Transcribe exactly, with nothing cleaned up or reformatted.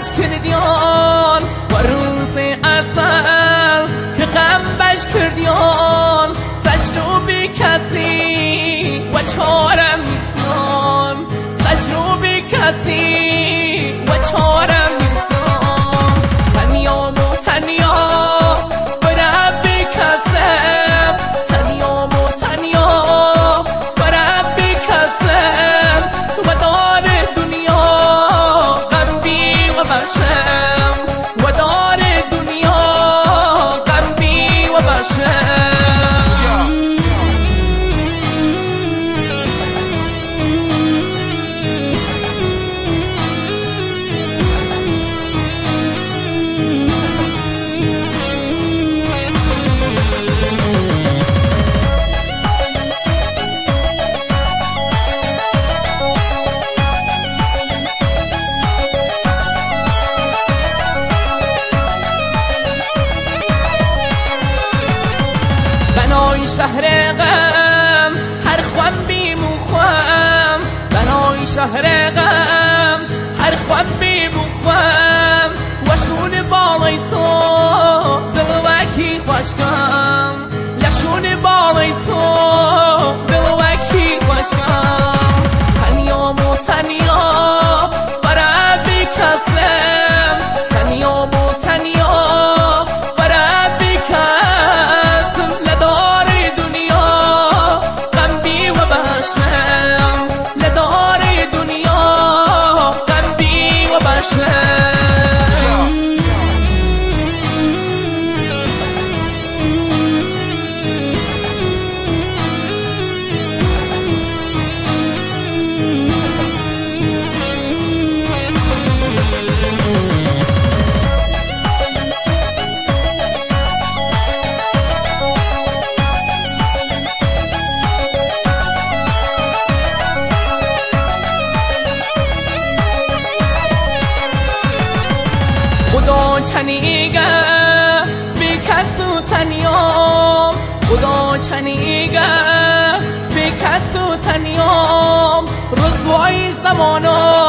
بش کردیان و روز ازل که غم بش کردیان سجدو بی کسی و چارم نیستان سجدو بی کسی و چارم نیستان تنیام و تنیا برب بی کسم تنیام و تنیا برب بی کسم و دار دنیا غربی و بشم و دار دنیا غربی و بشم بنای شهر غم هر خوام بی مخوام بنای شهر غم هر خوام بی مخوام و شون بالای تو دل وکی خوشکم لشون بالای تو دل وکی خوشکم تنیام و تنیا فرا بی کسم تنیام و تنیا فرا بی کسم لدار دنیا غمبی و بشم لدار دنیا غمبی و بشم خدا چنیگه بی کس و تنیام خدا چنیگه بی کس و تنیام رسوای زمانو